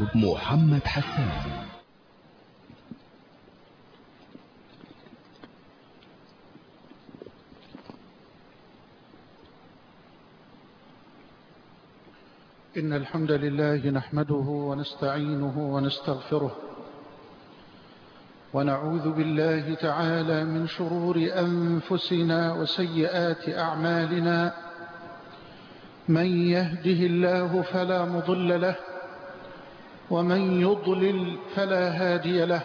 محمد حسان. إن الحمد لله نحمده ونستعينه ونستغفره ونعوذ بالله تعالى من شرور أنفسنا وسيئات أعمالنا. من يهده الله فلا مضل له ومن يضلل فلا هادي له،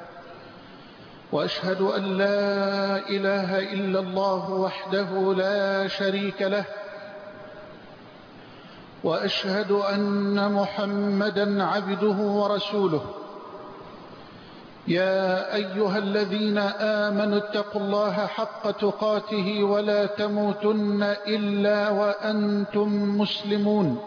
وأشهد أن لا إله إلا الله وحده لا شريك له، وأشهد أن محمدا عبده ورسوله. يا أيها الذين آمنوا اتقوا الله حق تقاته ولا تموتن إلا وأنتم مسلمون.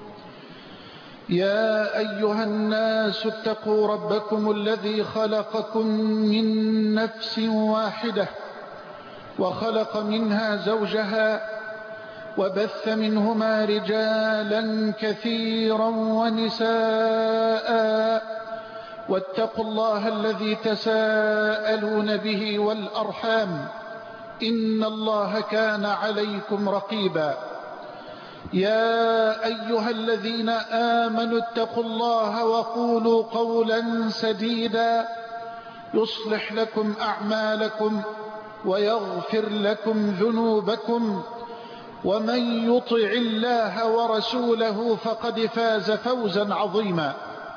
يا أيها الناس اتقوا ربكم الذي خلقكم من نفس واحدة وخلق منها زوجها وبث منهما رجالا كثيرا ونساء، واتقوا الله الذي تساءلون به والأرحام إن الله كان عليكم رقيبا. يا أيها الذين آمنوا اتقوا الله وقولوا قولا سديدا يصلح لكم أعمالكم ويغفر لكم ذنوبكم، ومن يطع الله ورسوله فقد فاز فوزا عظيما.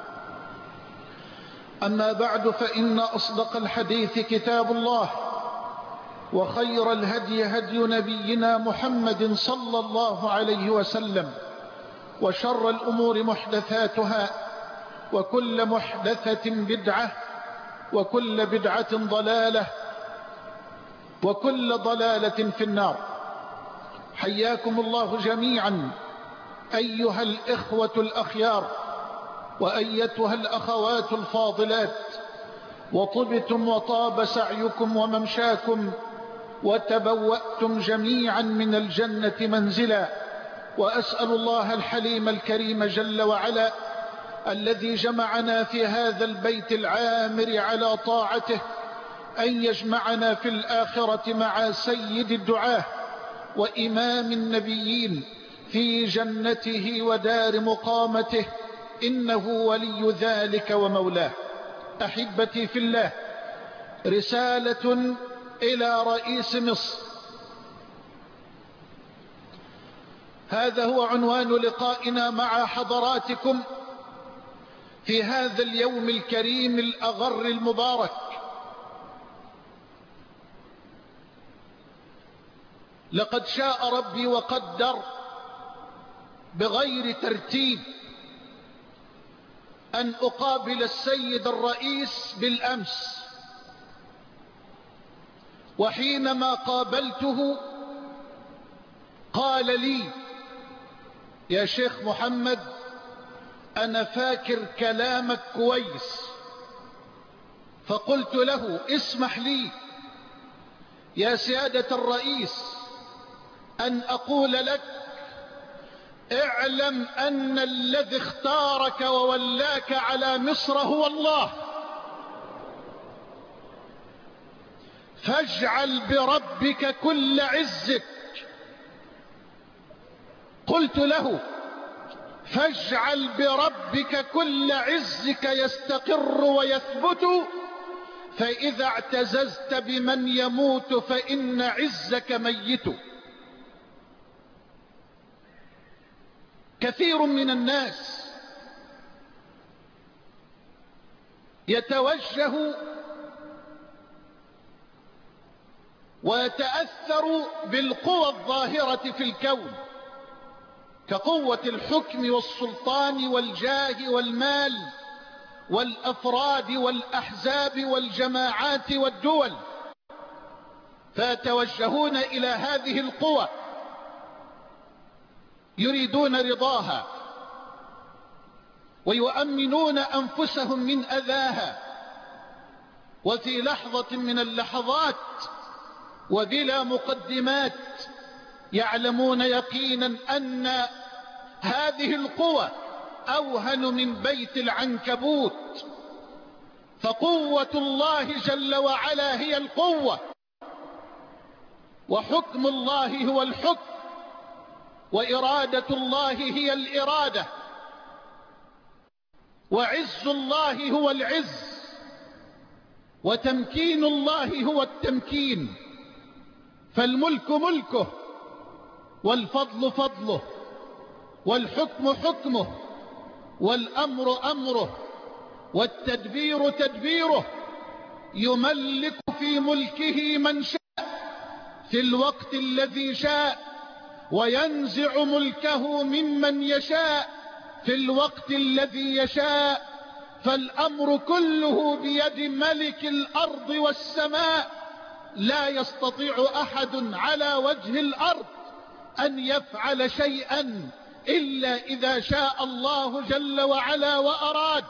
أما بعد، فإن أصدق الحديث كتاب الله، وخير الهدي هدي نبينا محمد صلى الله عليه وسلم، وشر الأمور محدثاتها، وكل محدثة بدعة، وكل بدعة ضلالة، وكل ضلالة في النار. حياكم الله جميعا أيها الإخوة الأخيار وأيتها الأخوات الفاضلات، وطبتم وطاب سعيكم وممشاكم، وتبوأتم جميعا من الجنة منزلا. وأسأل الله الحليم الكريم جل وعلا الذي جمعنا في هذا البيت العامر على طاعته أن يجمعنا في الآخرة مع سيد الدعاة وإمام النبيين في جنته ودار مقامته، إنه ولي ذلك ومولاه. أحبتي في الله، رسالة إلى رئيس مصر. هذا هو عنوان لقائنا مع حضراتكم في هذا اليوم الكريم الأغر المبارك. لقد شاء ربي وقدر بغير ترتيب أن أقابل السيد الرئيس بالأمس، وحينما قابلته قال لي: يا شيخ محمد، أنا فاكر كلامك كويس. فقلت له: اسمح لي يا سيادة الرئيس أن أقول لك: اعلم أن الذي اختارك وولاك على مصر هو الله، فاجعل بربك كل عزك. قلت له: فاجعل بربك كل عزك يستقر ويثبت، فإذا اعتززت بمن يموت فإن عزك ميت. كثير من الناس يتوجه ويتأثر بالقوى الظاهرة في الكون كقوة الحكم والسلطان والجاه والمال والأفراد والأحزاب والجماعات والدول، فيتوجهون إلى هذه القوى يريدون رضاها ويؤمنون أنفسهم من أذاها، وفي لحظة من اللحظات وبلا مقدمات يعلمون يقينا أن هذه القوى أوهن من بيت العنكبوت. فقوة الله جل وعلا هي القوة، وحكم الله هو الحكم، وإرادة الله هي الإرادة، وعز الله هو العز، وتمكين الله هو التمكين. فالملك ملكه، والفضل فضله، والحكم حكمه، والأمر أمره، والتدبير تدبيره. يملك في ملكه من شاء في الوقت الذي شاء، وينزع ملكه ممن يشاء في الوقت الذي يشاء. فالأمر كله بيد ملك الأرض والسماء. لا يستطيع أحد على وجه الأرض أن يفعل شيئا إلا إذا شاء الله جل وعلا وأراد.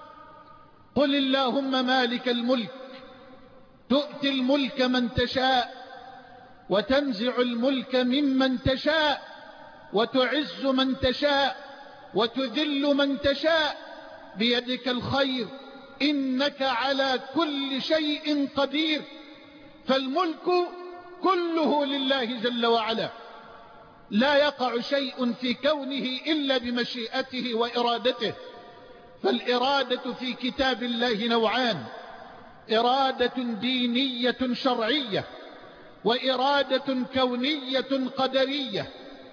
قل اللهم مالك الملك تؤتي الملك من تشاء، وتنزع الملك ممن تشاء، وتعز من تشاء، وتذل من تشاء. بيدك الخير، إنك على كل شيء قدير. فالملك كله لله جل وعلا، لا يقع شيء في كونه إلا بمشيئته وإرادته. فالإرادة في كتاب الله نوعان: إرادة دينية شرعية، وإرادة كونية قدرية.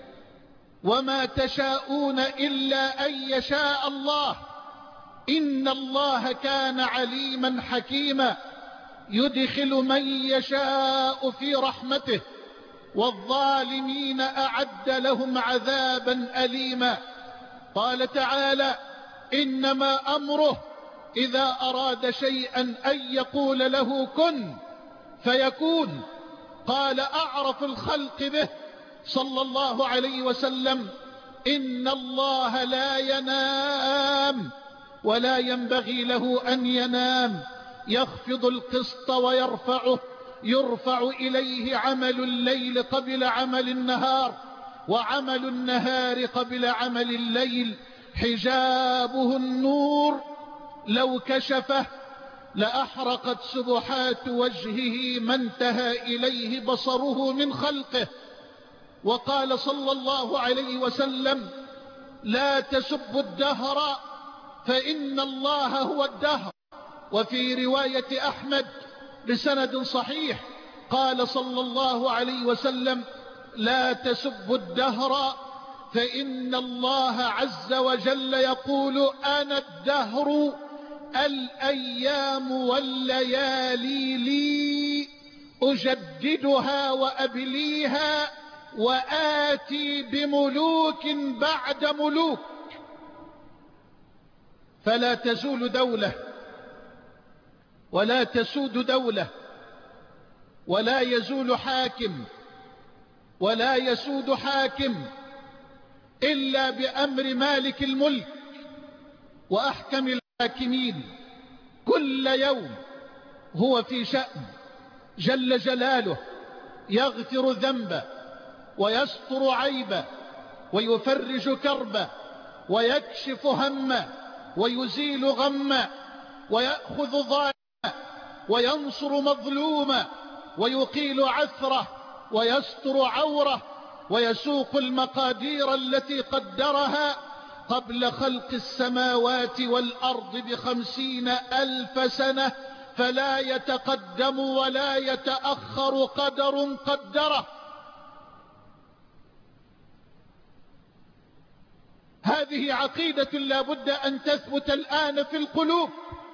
وما تشاءون إلا أن يشاء الله، إن الله كان عليما حكيما. يدخل من يشاء في رحمته، والظالمين أعد لهم عذابا أليما. قال تعالى: إنما أمره إذا أراد شيئا أن يقول له كن فيكون. قال أعرف الخلق به صلى الله عليه وسلم: إن الله لا ينام ولا ينبغي له أن ينام، يخفض القسط ويرفعه، يرفع إليه عمل الليل قبل عمل النهار، وعمل النهار قبل عمل الليل. حجابه النور، لو كشفه لأحرقت سبحات وجهه ما انتهى إليه بصره من خلقه. وقال صلى الله عليه وسلم: لا تسبوا الدهر فإن الله هو الدهر. وفي رواية أحمد بسند صحيح قال صلى الله عليه وسلم: لا تسبوا الدهر فإن الله عز وجل يقول: أنا الدهر، الأيام والليالي لي، أجددها وأبليها، وآتي بملوك بعد ملوك. فلا تزول دولة، ولا تسود دولة، ولا يزول حاكم، ولا يسود حاكم إلا بأمر مالك الملك وأحكم الحاكمين. كل يوم هو في شأن جل جلاله، يغفر ذنبه، ويستر عيبه، ويفرج كربه، ويكشف همه، ويزيل غمه، ويأخذ ظالمه، وينصر مظلومه، ويقيل عثره، ويستر عوره، ويسوق المقادير التي قدرها قبل خلق السماوات والأرض ب50,000 سنة، فلا يتقدم ولا يتأخر قدر قدره. هذه عقيدة لا بد أن تثبت الآن في القلوب،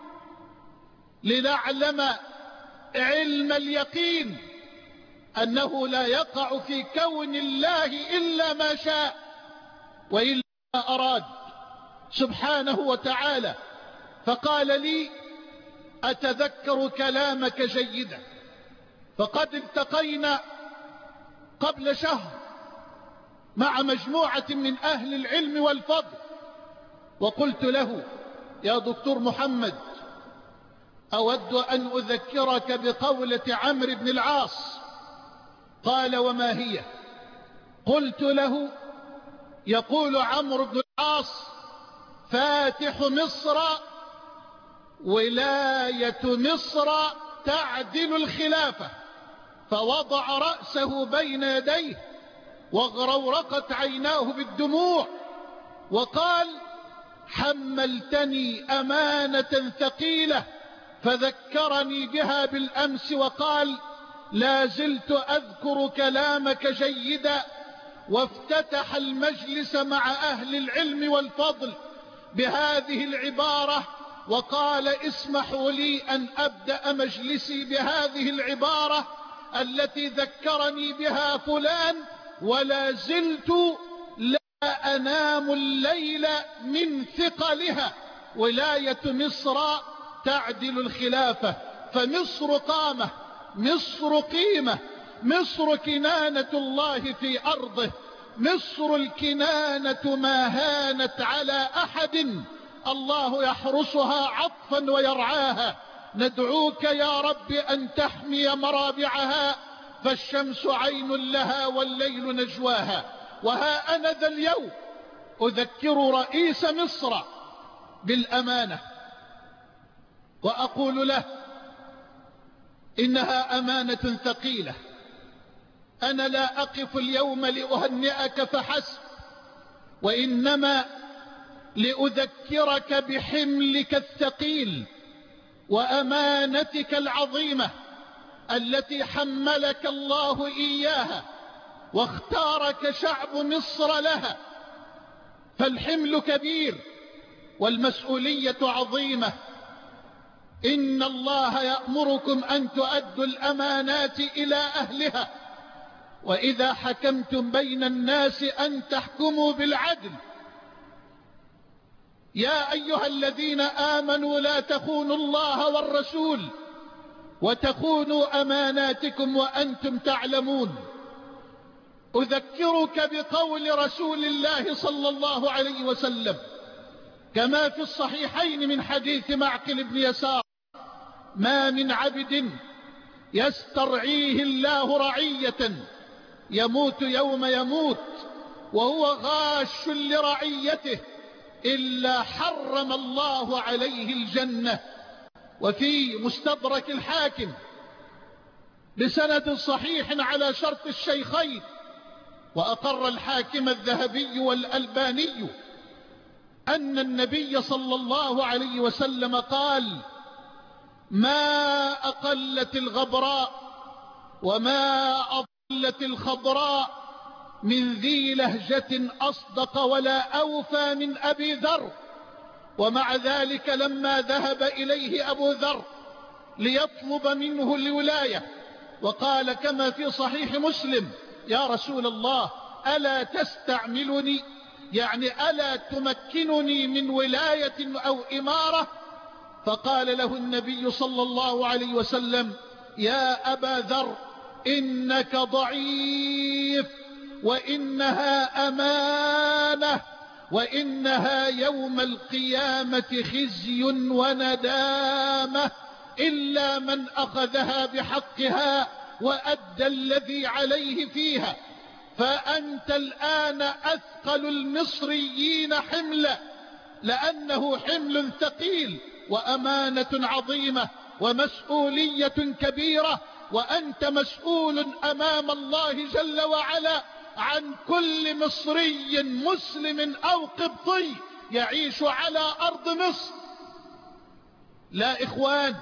لنعلم علم اليقين أنه لا يقع في كون الله إلا ما شاء وإلا ما أراد سبحانه وتعالى. فقال لي: أتذكر كلامك جيدا، فقد التقينا قبل شهر مع مجموعة من أهل العلم والفضل، وقلت له: يا دكتور محمد، أود أن أذكرك بقولة عمرو بن العاص. قال: وما هي؟ قلت له: يقول عمرو بن العاص: فاتح مصر ولاية مصر تعدل الخلافة، فوضع رأسه بين يديه وغرورقت عيناه بالدموع وقال: حملتني أمانة ثقيلة، فذكرني بها بالأمس وقال: لا زلت أذكر كلامك جيدا. وافتتح المجلس مع أهل العلم والفضل بهذه العبارة وقال: اسمحوا لي أن أبدأ مجلسي بهذه العبارة التي ذكرني بها فلان، ولا زلت لا أنام الليل من ثقلها. ولاية مصر تعدل الخلافة، فمصر قامة، مصر قيمة، مصر كنانة الله في أرضه، مصر الكنانة ما هانت على أحد، الله يحرسها عطفا ويرعاها. ندعوك يا رب أن تحمي مرابعها، فالشمس عين لها والليل نجواها. وها أنا ذا اليوم أذكر رئيس مصر بالأمانة وأقول له: إنها أمانة ثقيلة. أنا لا أقف اليوم لأهنئك فحسب، وإنما لأذكرك بحملك الثقيل وأمانتك العظيمة التي حملك الله إياها واختارك شعب مصر لها. فالحمل كبير والمسؤولية عظيمة. إن الله يأمركم أن تؤدوا الأمانات إلى أهلها، وإذا حكمتم بين الناس أن تحكموا بالعدل. يا أيها الذين آمنوا لا تخونوا الله والرسول وتخونوا أماناتكم وأنتم تعلمون. أذكرك بقول رسول الله صلى الله عليه وسلم كما في الصحيحين من حديث معقل بن يسار: ما من عبد يسترعيه الله رعية يموت يوم يموت وهو غاش لرعيته إلا حرم الله عليه الجنة. وفي مستدرك الحاكم بسند صحيح على شرط الشيخين، وأقر الحاكم الذهبي والألباني أن النبي صلى الله عليه وسلم قال: ما أقلت الغبراء وما أضلت الخضراء من ذي لهجة أصدق ولا أوفى من أبي ذر. ومع ذلك لما ذهب إليه أبو ذر ليطلب منه الولاية وقال كما في صحيح مسلم: يا رسول الله ألا تستعملني، يعني ألا تمكنني من ولاية أو إمارة؟ فقال له النبي صلى الله عليه وسلم: يا أبا ذر إنك ضعيف، وإنها أمانة، وإنها يوم القيامة خزي وندامة، إلا من أخذها بحقها وأدى الذي عليه فيها. فأنت الآن أثقل المصريين حملا، لأنه حمل ثقيل وأمانة عظيمة ومسؤولية كبيرة، وأنت مسؤول أمام الله جل وعلا عن كل مصري مسلم أو قبطي يعيش على أرض مصر. لا إخوان،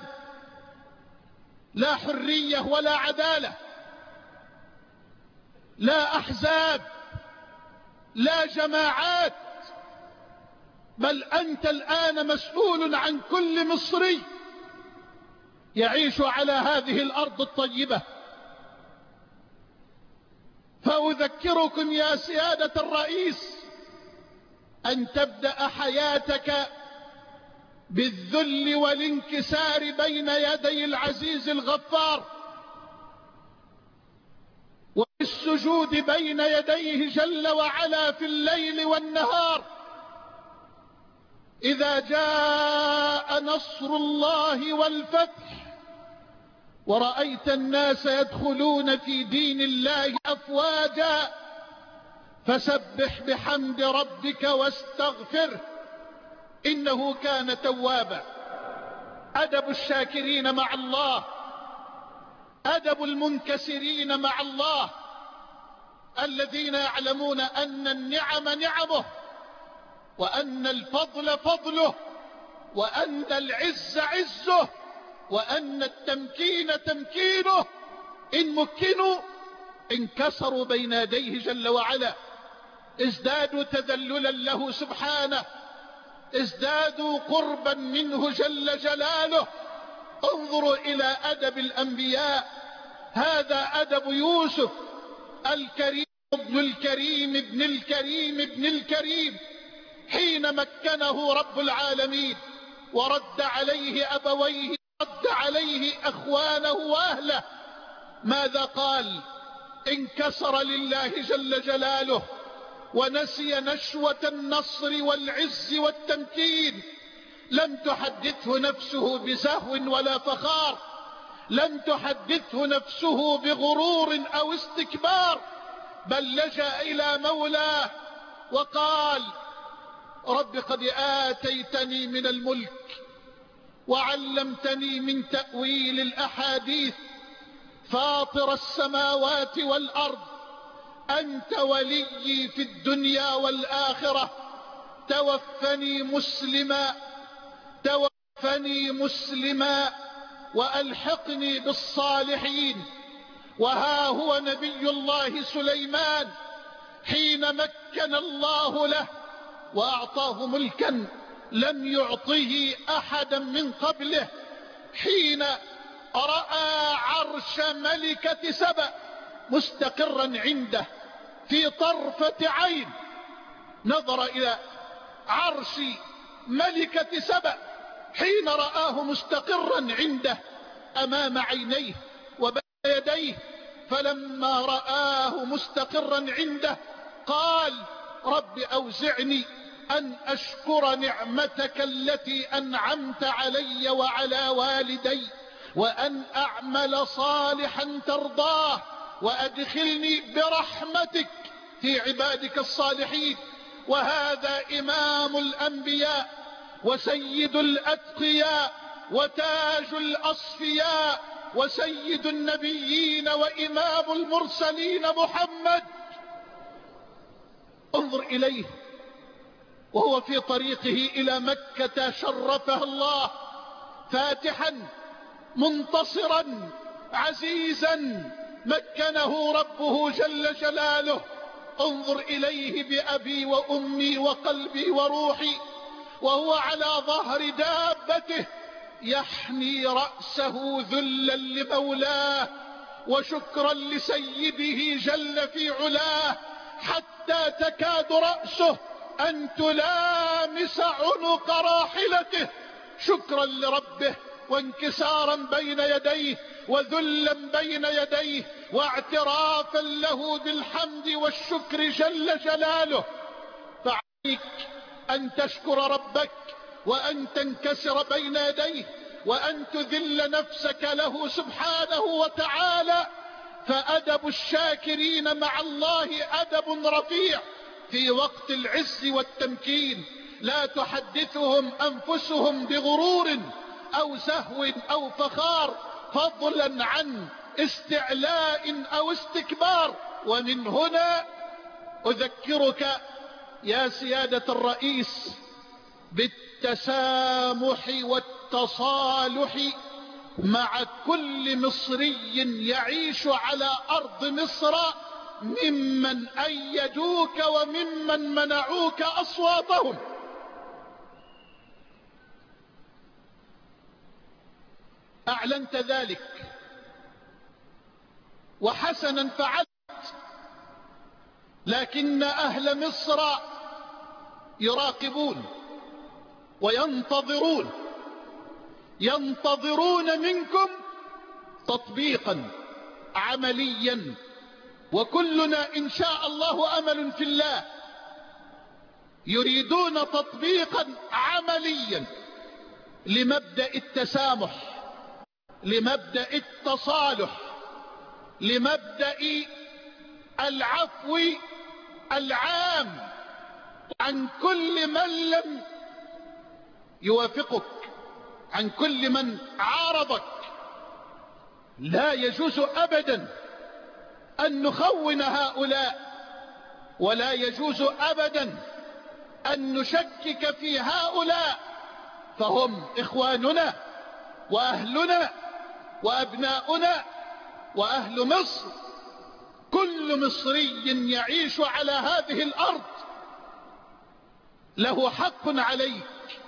لا حرية ولا عدالة، لا أحزاب، لا جماعات، بل أنت الآن مسؤول عن كل مصري يعيش على هذه الأرض الطيبة. فأذكركم يا سيادة الرئيس أن تبدأ حياتك بالذل والانكسار بين يدي العزيز الغفار، والسجود بين يديه جل وعلا في الليل والنهار. إذا جاء نصر الله والفتح ورأيت الناس يدخلون في دين الله أفواجا فسبح بحمد ربك واستغفره، إنه كان توابا. أدب الشاكرين مع الله، أدب المنكسرين مع الله، الذين يعلمون أن النعم نعمه، وأن الفضل فضله، وأن العز عزه، وأن التمكين تمكينه. إن مكنوا انكسروا بين يديه جل وعلا، ازدادوا تذللا له سبحانه، ازدادوا قربا منه جل جلاله. انظروا إلى أدب الأنبياء. هذا أدب يوسف الكريم ابن الكريم ابن الكريم ابن الكريم، حين مكنه رب العالمين ورد عليه أبويه، رد عليه أخوانه وأهله. ماذا قال؟ انكسر لله جل جلاله ونسي نشوة النصر والعز والتمكين. لم تحدثه نفسه بسهو ولا فخار، لم تحدثه نفسه بغرور أو استكبار، بل لجأ إلى مولاه وقال: رب قد آتيتني من الملك وعلمتني من تأويل الأحاديث، فاطر السماوات والأرض، أنت وليي في الدنيا والآخرة، توفني مسلما وألحقني بالصالحين. وها هو نبي الله سليمان حين مكن الله له وأعطاه ملكا لم يعطه أحدا من قبله، حين رأى عرش ملكة سبأ مستقرا عنده في طرفة عين، نظر إلى عرش ملكة سبأ حين رآه مستقرا عنده أمام عينيه وبين يديه، فلما رآه مستقرا عنده قال: رب أوزعني أن أشكر نعمتك التي أنعمت علي وعلى والدي، وأن أعمل صالحا ترضاه، وأدخلني برحمتك في عبادك الصالحين. وهذا إمام الأنبياء وسيد الأتقياء وتاج الأصفياء وسيد النبيين وإمام المرسلين محمد. انظر إليه وهو في طريقه إلى مكة شرفه الله فاتحا منتصرا عزيزا مكنه ربه جل جلاله. انظر إليه بأبي وأمي وقلبي وروحي وهو على ظهر دابته يحني رأسه ذلا لمولاه وشكرا لسيده جل في علاه، حتى تكاد رأسه أن تلامس عنق راحلته، شكرا لربه وانكسارا بين يديه وذلا بين يديه واعترافا له بالحمد والشكر جل جلاله. فعليك أن تشكر ربك وأن تنكسر بين يديه وأن تذل نفسك له سبحانه وتعالى. فأدب الشاكرين مع الله أدب رفيع في وقت العز والتمكين، لا تحدثهم أنفسهم بغرور أو سهو أو فخار، فضلا عن استعلاء أو استكبار. ومن هنا أذكرك يا سيادة الرئيس بالتسامح والتصالح مع كل مصري يعيش على أرض مصر ممن أيدوك وممن منعوك أصواتهم. أعلنت ذلك وحسنا فعلت، لكن أهل مصر يراقبون وينتظرون منكم تطبيقا عمليا، وكلنا إن شاء الله أمل في الله. يريدون تطبيقا عمليا لمبدأ التسامح، لمبدأ التصالح، لمبدأ العفو العام عن كل من لم يوافقك، عن كل من عارضك. لا يجوز أبدا أن نخون هؤلاء، ولا يجوز أبدا أن نشكك في هؤلاء، فهم إخواننا وأهلنا وأبناؤنا وأهل مصر. كل مصري يعيش على هذه الأرض له حق عليك،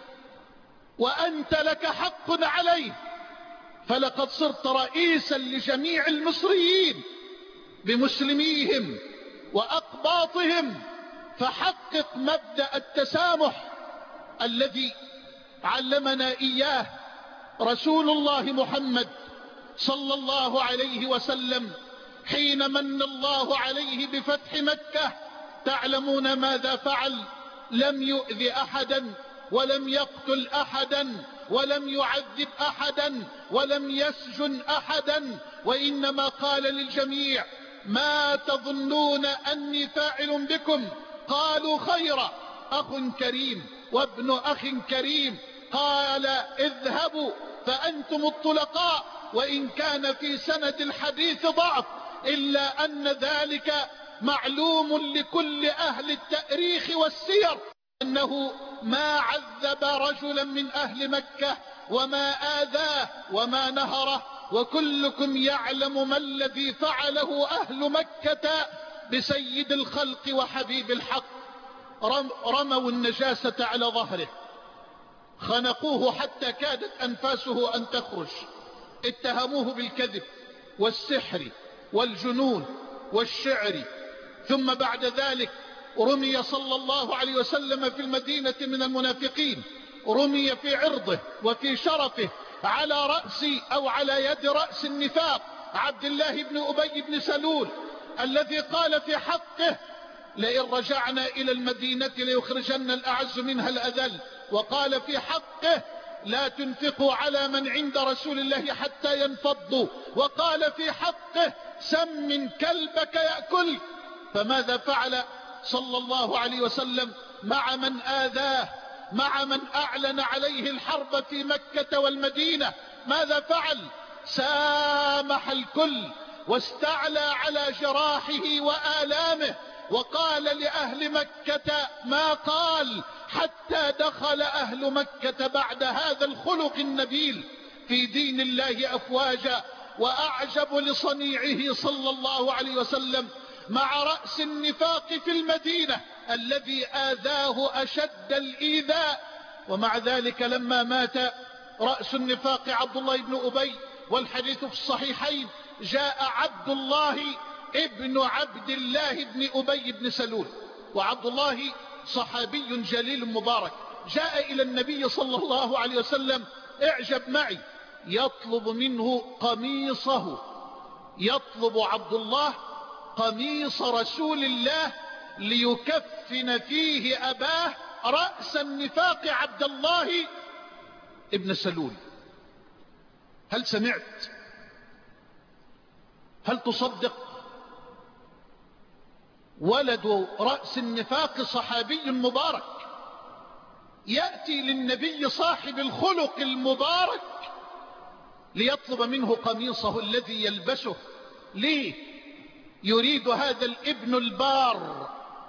وأنت لك حق عليه. فلقد صرت رئيسا لجميع المصريين بمسلميهم وأقباطهم، فحقق مبدأ التسامح الذي علمنا إياه رسول الله محمد صلى الله عليه وسلم حين من الله عليه بفتح مكة. تعلمون ماذا فعل؟ لم يؤذ أحدا، ولم يقتل أحدا، ولم يعذب أحدا، ولم يسجن أحدا، وإنما قال للجميع: ما تظنون أني فاعل بكم؟ قالوا خيرا، أخ كريم وابن أخ كريم. قال: اذهبوا فأنتم الطلقاء، وإن كان في سند الحديث ضعف، إلا أن ذلك معلوم لكل أهل التاريخ والسير، أنه ما عذب رجلا من أهل مكة وما آذاه وما نهره. وكلكم يعلم ما الذي فعله أهل مكة بسيد الخلق وحبيب الحق. رموا النجاسة على ظهره، خنقوه حتى كادت أنفاسه أن تخرج، اتهموه بالكذب والسحر والجنون والشعر. ثم بعد ذلك رمي صلى الله عليه وسلم في المدينة من المنافقين، رمي في عرضه وفي شرفه على رأس أو على يد رأس النفاق عبد الله بن أبي بن سلول، الذي قال في حقه: لئن رجعنا إلى المدينة ليخرجن الأعز منها الأذل. وقال في حقه: لا تنفقوا على من عند رسول الله حتى ينفضوا. وقال في حقه: سمن كلبك يأكل. فماذا فعل صلى الله عليه وسلم مع من آذاه، مع من أعلن عليه الحرب في مكة والمدينة؟ ماذا فعل؟ سامح الكل، واستعلى على جراحه وآلامه، وقال لأهل مكة ما قال، حتى دخل أهل مكة بعد هذا الخلق النبيل في دين الله أفواجا. وأعجب لصنيعه صلى الله عليه وسلم مع رأس النفاق في المدينة الذي آذاه أشد الإيذاء، ومع ذلك لما مات رأس النفاق عبد الله بن أبي، والحديث في الصحيحين، جاء عبد الله ابن عبد الله بن أبي بن سلول، وعبد الله صحابي جليل مبارك، جاء إلى النبي صلى الله عليه وسلم، اعجب معي، يطلب منه قميصه، يطلب عبد الله قميص رسول الله ليكفن فيه أباه رأس النفاق عبد الله ابن سلول. هل سمعت؟ هل تصدق؟ ولد رأس النفاق صحابي مبارك يأتي للنبي صاحب الخلق المبارك ليطلب منه قميصه الذي يلبسه. ليه؟ يريد هذا الابن البار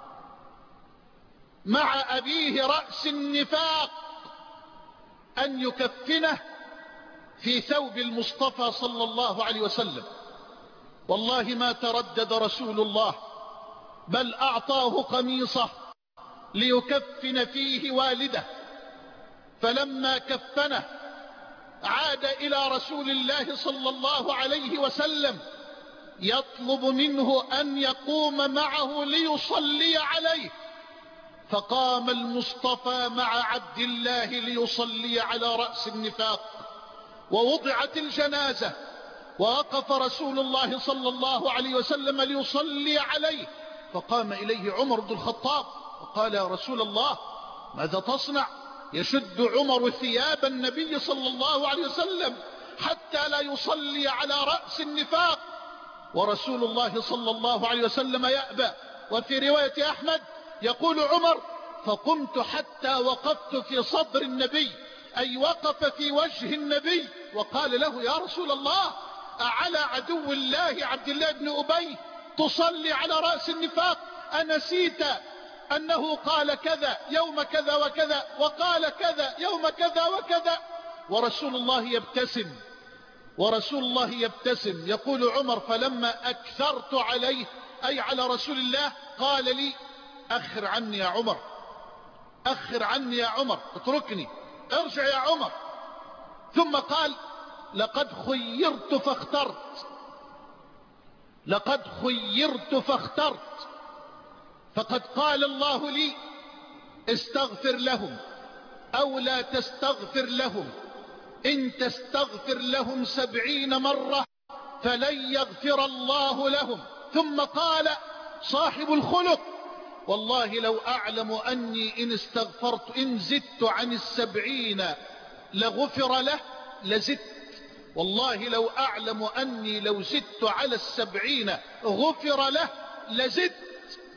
مع أبيه رأس النفاق أن يكفنه في ثوب المصطفى صلى الله عليه وسلم. والله ما تردد رسول الله، بل أعطاه قميصه ليكفن فيه والده. فلما كفنه عاد إلى رسول الله صلى الله عليه وسلم يطلب منه أن يقوم معه ليصلي عليه، فقام المصطفى مع عبد الله ليصلي على رأس النفاق، ووضعت الجنازة، ووقف رسول الله صلى الله عليه وسلم ليصلي عليه، فقام إليه عمر بن الخطاب وقال: يا رسول الله ماذا تصنع؟ يشد عمر ثياب النبي صلى الله عليه وسلم حتى لا يصلي على رأس النفاق، ورسول الله صلى الله عليه وسلم يأبى. وفي رواية أحمد يقول عمر: فقمت حتى وقفت في صدر النبي أي وقف في وجه النبي وقال له: يا رسول الله، أعلى عدو الله عبد الله بن أبي تصلي على رأس النفاق؟ أنسيت أنه قال كذا يوم كذا وكذا، وقال كذا يوم كذا وكذا؟ ورسول الله يبتسم يقول عمر: فلما أكثرت عليه، أي على رسول الله، قال لي: أخر عني يا عمر، أخر عني يا عمر، اتركني، ارجع يا عمر. ثم قال: لقد خيرت فاخترت، لقد خيرت فاخترت، فقد قال الله لي: استغفر لهم أو لا تستغفر لهم، إن تستغفر لهم 70 مرة فلن يغفر الله لهم. ثم قال صاحب الخلق: والله لو أعلم أني إن استغفرت إن زدت عن 70 لغفر له لزدت، والله لو أعلم أني لو زدت على 70 غفر له لزدت.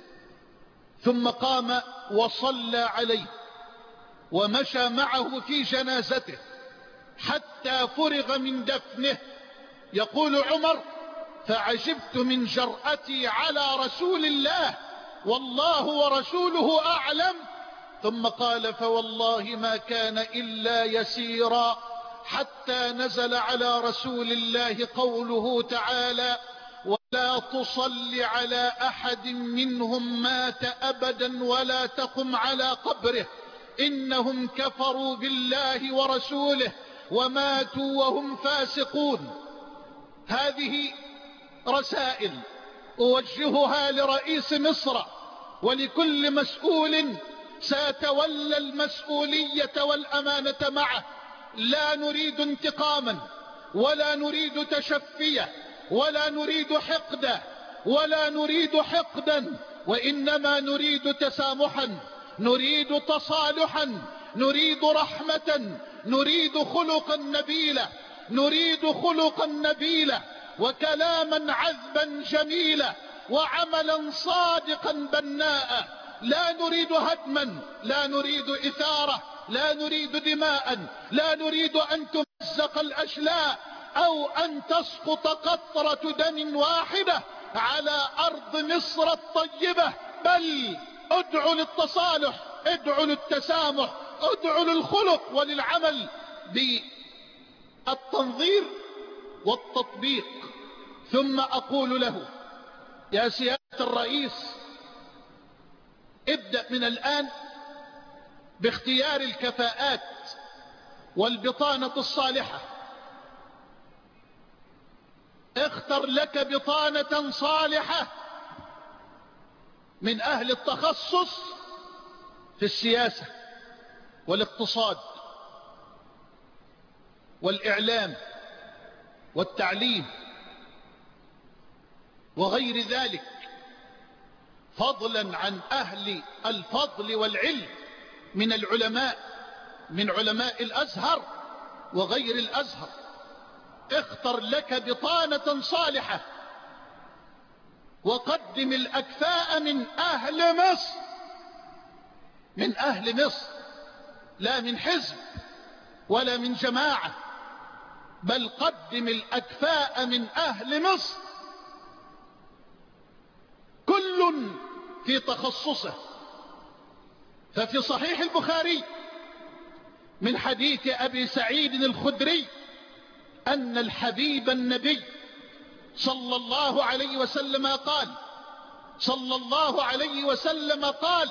ثم قام وصلى عليه ومشى معه في جنازته حتى فرغ من دفنه. يقول عمر: فعجبت من جرأتي على رسول الله، والله ورسوله أعلم. ثم قال: فوالله ما كان إلا يسيرا حتى نزل على رسول الله قوله تعالى: ولا تصل على أحد منهم مات أبدا ولا تقم على قبره إنهم كفروا بالله ورسوله وماتوا وهم فاسقون. هذه رسائل أوجهها لرئيس مصر ولكل مسؤول سيتولى المسؤولية والأمانة معه. لا نريد انتقاما، ولا نريد تشفية، ولا نريد حقدا، ولا نريد حقدا، وإنما نريد تسامحا، نريد تصالحا، نريد رحمة، نريد خلقا نبيلا، نريد خلقا نبيلا، وكلاما عذبا جميلا، وعملا صادقا بناء. لا نريد هدما، لا نريد إثارة، لا نريد دماء، لا نريد أن تمزق الأشلاء أو أن تسقط قطرة دم واحدة على أرض مصر الطيبة، بل ادعوا للتصالح، ادعوا للتسامح، ادعوا للخلق وللعمل بالتنظير والتطبيق. ثم أقول له: يا سيادة الرئيس، ابدأ من الآن باختيار الكفاءات والبطانة الصالحة. اختر لك بطانة صالحة من أهل التخصص في السياسة والاقتصاد والإعلام والتعليم وغير ذلك، فضلا عن أهل الفضل والعلم من العلماء، من علماء الأزهر وغير الأزهر. اختر لك بطانة صالحة وقدم الأكفاء من أهل مصر، من أهل مصر، لا من حزب ولا من جماعة، بل قدم الأكفاء من أهل مصر، كل في تخصصه. ففي صحيح البخاري من حديث أبي سعيد الخدري أن الحبيب النبي صلى الله عليه وسلم قال، صلى الله عليه وسلم قال: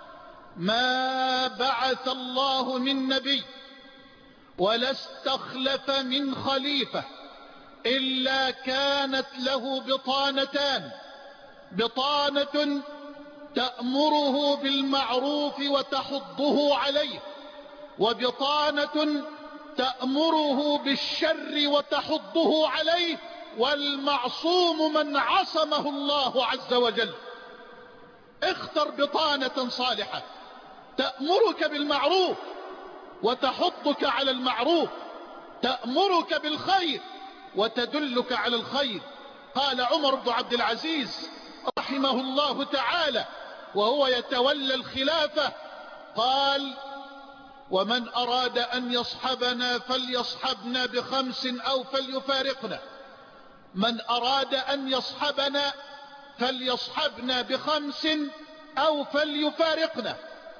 ما بعث الله من نبي ولا استخلف من خليفة إلا كانت له بطانتان: بطانة تأمره بالمعروف وتحضه عليه، وبطانة تأمره بالشر وتحضه عليه، والمعصوم من عصمه الله عز وجل. اختر بطانة صالحة تأمرك بالمعروف وتحضك على المعروف، تأمرك بالخير وتدلك على الخير. قال عمر بن عبد العزيز رحمه الله تعالى وهو يتولى الخلافة، قال: ومن أراد أن يصحبنا فليصحبنا ب5 أو فليفارقنا. من أراد أن يصحبنا فليصحبنا ب5 أو فليفارقنا.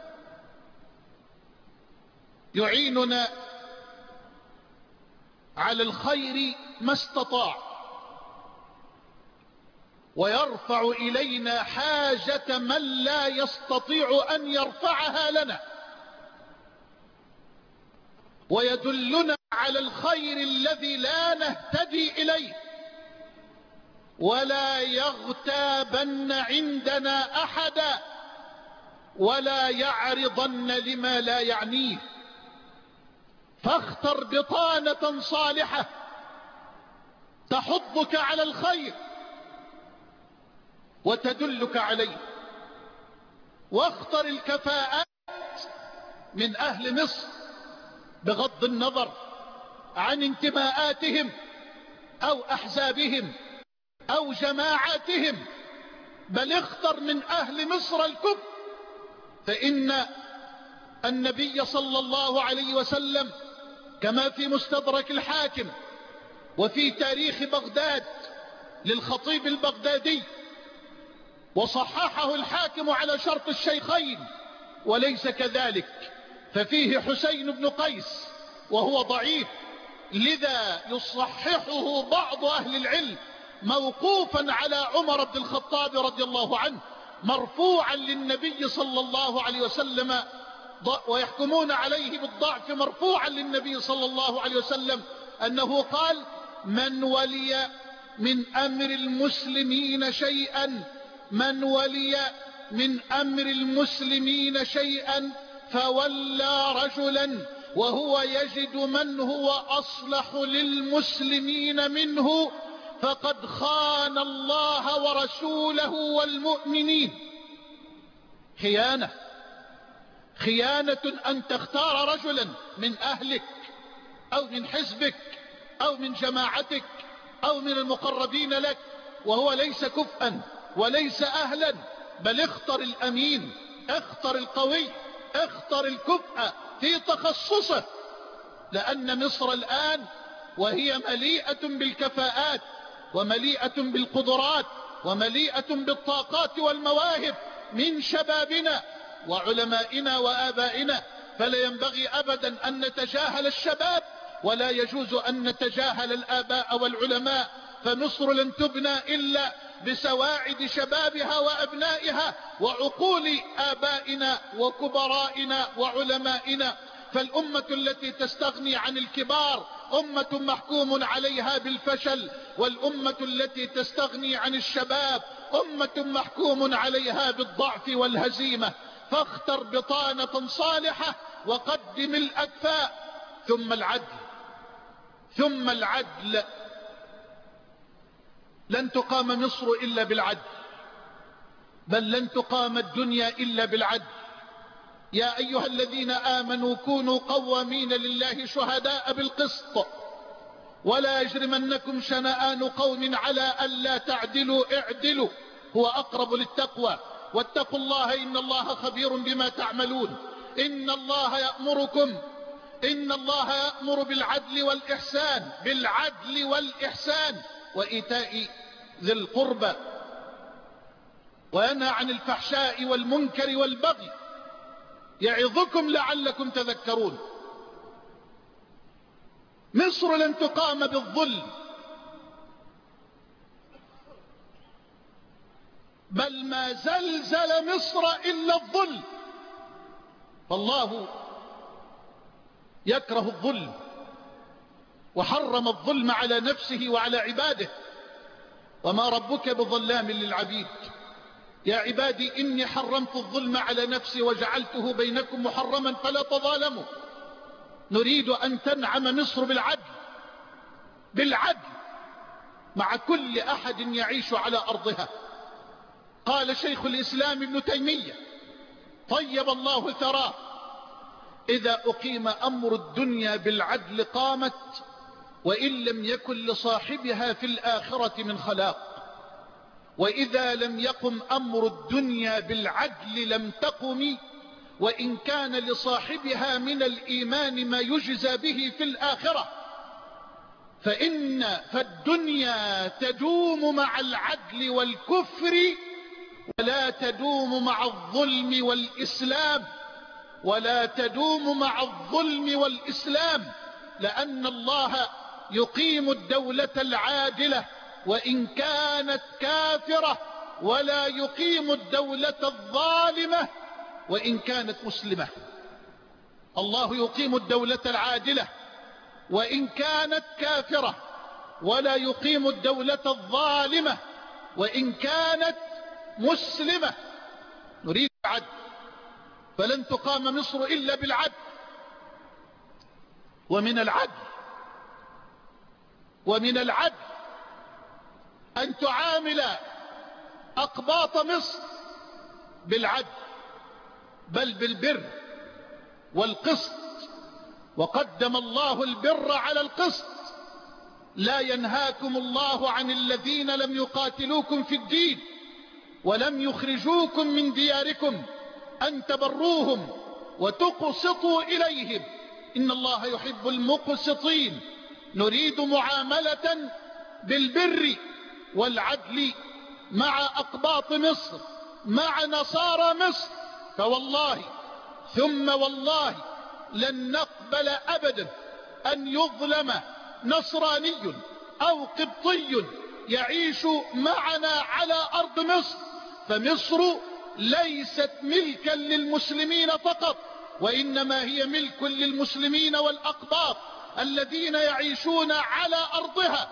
يعيننا على الخير ما استطاع، ويرفع إلينا حاجة من لا يستطيع أن يرفعها لنا، ويدلنا على الخير الذي لا نهتدي إليه، ولا يغتابن عندنا أحدا، ولا يعرضن لما لا يعنيه. فاختر بطانة صالحة تحضك على الخير وتدلك عليه، واختر الكفاءات من أهل مصر بغض النظر عن انتماءاتهم أو أحزابهم أو جماعاتهم، بل اختر من أهل مصر الكفء. فإن النبي صلى الله عليه وسلم كما في مستدرك الحاكم وفي تاريخ بغداد للخطيب البغدادي، وصححه الحاكم على شرط الشيخين وليس كذلك، ففيه حسين بن قيس وهو ضعيف، لذا يصححه بعض أهل العلم موقوفا على عمر بن الخطاب رضي الله عنه، مرفوعا للنبي صلى الله عليه وسلم، ويحكمون عليه بالضعف مرفوعا للنبي صلى الله عليه وسلم أنه قال: من ولي من أمر المسلمين شيئا، من ولي من أمر المسلمين شيئا فولى رجلا وهو يجد من هو أصلح للمسلمين منه فقد خان الله ورسوله والمؤمنين. خيانة أن تختار رجلا من أهلك أو من حزبك أو من جماعتك أو من المقربين لك وهو ليس كفءا وليس أهلا، بل اختر الأمين، اختر القوي، اختر الكفء في تخصصه، لأن مصر الآن وهي مليئة بالكفاءات ومليئة بالقدرات ومليئة بالطاقات والمواهب من شبابنا وعلمائنا وآبائنا، فلا ينبغي أبدا أن نتجاهل الشباب، ولا يجوز أن نتجاهل الآباء والعلماء، فمصر لن تبنى إلا بسواعد شبابها وأبنائها وعقول آبائنا وكبرائنا وعلمائنا. فالأمة التي تستغني عن الكبار أمة محكوم عليها بالفشل، والأمة التي تستغني عن الشباب أمة محكوم عليها بالضعف والهزيمة. فاختر بطانة صالحة وقدم الأكفاء، ثم العدل. لن تقام مصر إلا بالعدل، بل لن تقام الدنيا إلا بالعدل. يا أيها الذين آمنوا كونوا قوامين لله شهداء بالقسط ولا يجرمنكم شنآن قوم على ألا تعدلوا، اعدلوا هو أقرب للتقوى، واتقوا الله إن الله خبير بما تعملون. إن الله يأمر بالعدل والإحسان وإيتاء ذي القربى، وينهى عن الفحشاء والمنكر والبغي، يعظكم لعلكم تذكرون. مصر لن تقام بالظلم، بل ما زلزل مصر إلا الظلم، فالله يكره الظلم وحرم الظلم على نفسه وعلى عباده، وما ربك بظلام للعبيد. يا عبادي إني حرمت الظلم على نفسي وجعلته بينكم محرما فلا تظالموا. نريد أن تنعم مصر بالعدل مع كل أحد يعيش على أرضها. قال شيخ الإسلام ابن تيمية طيب الله ثراه: إذا أقيم أمر الدنيا بالعدل قامت، وإن لم يكن لصاحبها في الآخرة من خلاق، وإذا لم يقم أمر الدنيا بالعدل لم تقم، وإن كان لصاحبها من الإيمان ما يجزى به في الآخرة. فالدنيا تدوم مع العدل والكفر، ولا تدوم مع الظلم والإسلام، ولا تدوم مع الظلم والإسلام، لأن الله يقيم الدولة العادلة وإن كانت كافرة، ولا يقيم الدولة الظالمة وإن كانت مسلمة. الله يقيم الدولة العادلة وإن كانت كافرة، ولا يقيم الدولة الظالمة وإن كانت مسلمة. نريد العدل، فلن تقام مصر إلا بالعدل. ومن العدل أن تعامل أقباط مصر بالعدل، بل بالبر والقسط، وقدم الله البر على القسط. لا ينهاكم الله عن الذين لم يقاتلوكم في الدين ولم يخرجوكم من دياركم أن تبروهم وتقسطوا إليهم، إن الله يحب المقسطين. نريد معاملة بالبر والعدل مع أقباط مصر، مع نصارى مصر. فوالله ثم والله لن نقبل أبدا أن يظلم نصراني أو قبطي يعيش معنا على أرض مصر. فمصر ليست ملكا للمسلمين فقط، وإنما هي ملك للمسلمين والأقباط الذين يعيشون على أرضها.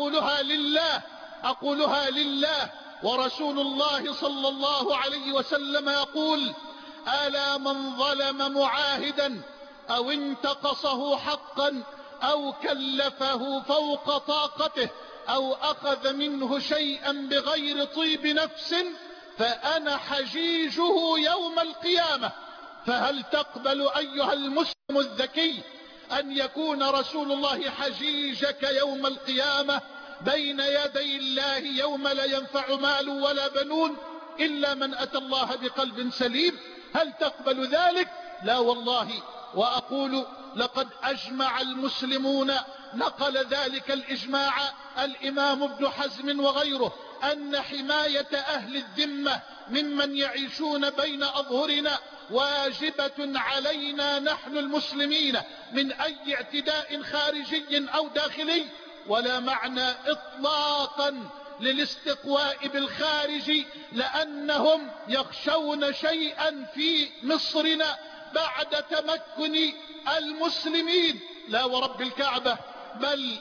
أقولها لله ورسول الله صلى الله عليه وسلم يقول: ألا من ظلم معاهدا أو انتقصه حقا أو كلفه فوق طاقته أو أخذ منه شيئا بغير طيب نفس فأنا حجيجه يوم القيامة. فهل تقبل أيها المسلم الذكي أن يكون رسول الله حجيجك يوم القيامة بين يدي الله يوم لا ينفع مال ولا بنون إلا من أتى الله بقلب سليم؟ هل تقبل ذلك؟ لا والله. وأقول لقد أجمع المسلمون، نقل ذلك الإجماع الإمام ابن حزم وغيره، أن حماية أهل الذمة ممن يعيشون بين أظهرنا واجبة علينا نحن المسلمين من أي اعتداء خارجي أو داخلي. ولا معنى إطلاقا للاستقواء بالخارج، لأنهم يخشون شيئا في مصرنا بعد تمكن المسلمين. لا ورب الكعبة، بل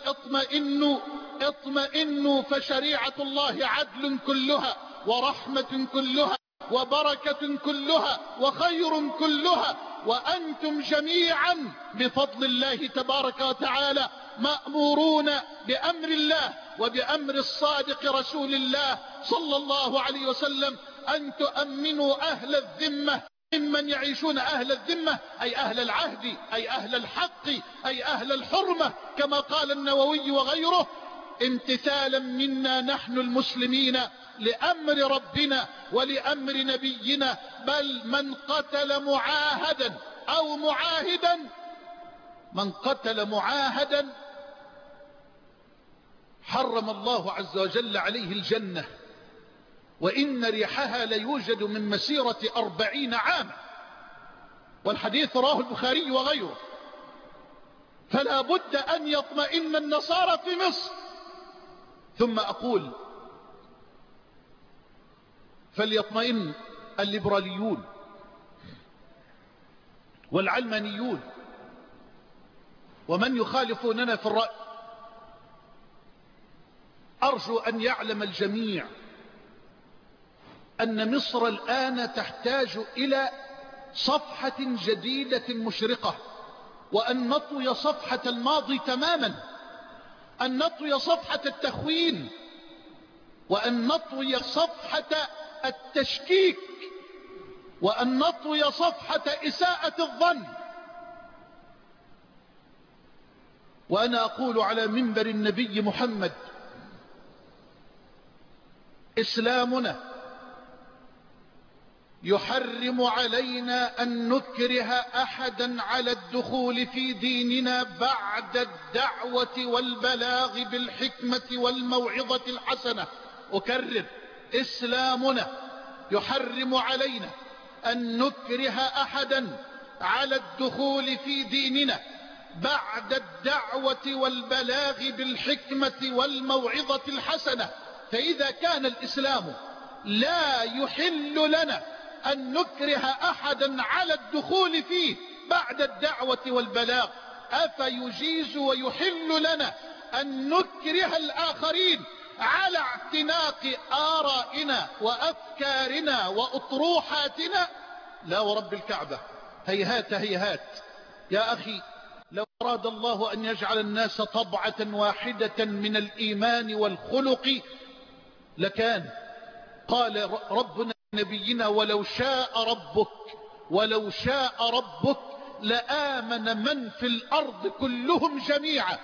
اطمئنوا فشريعة الله عدل كلها ورحمة كلها وبركة كلها وخير كلها، وأنتم جميعا بفضل الله تبارك وتعالى مأمورون بأمر الله وبأمر الصادق رسول الله صلى الله عليه وسلم أن تؤمنوا أهل الذمة ممن يعيشون أهل الذمة، أي أهل العهد، أي أهل الحق، أي أهل الحرمة، كما قال النووي وغيره، امتثالا منا نحن المسلمين لأمر ربنا ولأمر نبينا. بل من قتل معاهدا أو معاهدا، من قتل معاهدا حرم الله عز وجل عليه الجنة، وإن ريحها ليوجد من مسيرة 40 عاما، والحديث رواه البخاري وغيره. فلا بد أن يطمئن النصارى في مصر. ثم أقول فليطمئن الليبراليون والعلمانيون ومن يخالفوننا في الرأي. أرجو أن يعلم الجميع أن مصر الآن تحتاج إلى صفحة جديدة مشرقة، وأن نطوي صفحة الماضي تماما، أن نطوي صفحة التخوين، وأن نطوي صفحة التشكيك، وأن نطوي صفحة إساءة الظن. وأنا أقول على منبر النبي محمد: إسلامنا يحرم علينا أن نكره أحدا على الدخول في ديننا بعد الدعوة والبلاغ بالحكمة والموعظة الحسنة. أكرر: إسلامنا يحرم علينا أن نكره أحدا على الدخول في ديننا بعد الدعوة والبلاغ بالحكمة والموعظة الحسنة. فإذا كان الإسلام لا يحل لنا أن نكره أحدا على الدخول فيه بعد الدعوة والبلاغ، أفيجيز ويحل لنا أن نكره الآخرين على اعتناق آرائنا وأفكارنا وأطروحاتنا؟ لا ورب الكعبة، هيهات هيهات. يا أخي، لو أراد الله أن يجعل الناس طبعة واحدة من الإيمان والخلق لكان. قال ربنا نبينا: ولو شاء ربك لآمن من في الأرض كلهم جميعا